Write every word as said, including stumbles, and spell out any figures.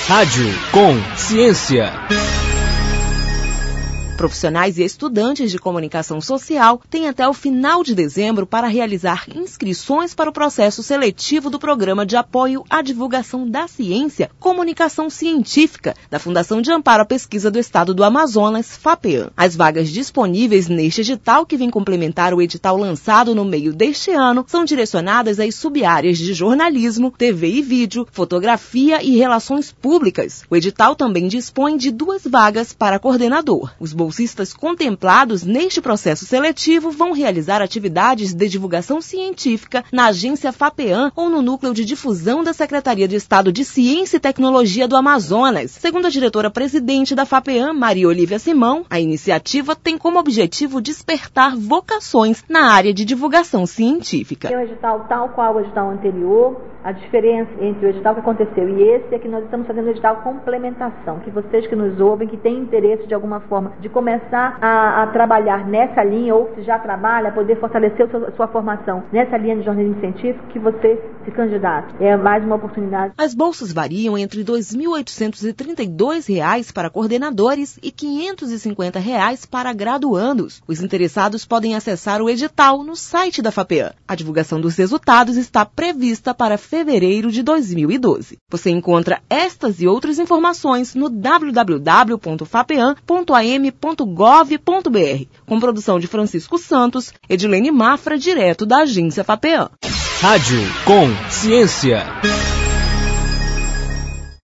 Rádio com Ciência. Profissionais e estudantes de comunicação social têm até o final de dezembro para realizar inscrições para o processo seletivo do Programa de Apoio à Divulgação da Ciência, Comunicação Científica, da Fundação de Amparo à Pesquisa do Estado do Amazonas, FAPEAM. As vagas disponíveis neste edital, que vem complementar o edital lançado no meio deste ano, são direcionadas às sub-áreas de jornalismo, T V e vídeo, fotografia e relações públicas. O edital também dispõe de duas vagas para coordenador. Os bolsistas contemplados neste processo seletivo vão realizar atividades de divulgação científica na agência FAPEAM ou no núcleo de difusão da Secretaria de Estado de Ciência e Tecnologia do Amazonas. Segundo a diretora-presidente da FAPEAM, Maria Olívia Simão, a iniciativa tem como objetivo despertar vocações na área de divulgação científica. O edital tal qual o edital anterior, a diferença entre o edital que aconteceu e esse é que nós estamos fazendo o edital complementação, que vocês que nos ouvem, que têm interesse de alguma forma de começar a, a trabalhar nessa linha, ou se já trabalha, poder fortalecer a sua, sua formação nessa linha de jornalismo científico, que você se candidate. É mais uma oportunidade. As bolsas variam entre dois mil oitocentos e trinta e dois reais para coordenadores e quinhentos e cinquenta reais para graduandos. Os interessados podem acessar o edital no site da FAPEAM. A divulgação dos resultados está prevista para fevereiro de dois mil e doze. Você encontra estas e outras informações no w w w ponto fapeam ponto a m ponto gov ponto b r, com produção de Francisco Santos, Edilene Mafra, direto da agência FAPEAM. Rádio com Ciência.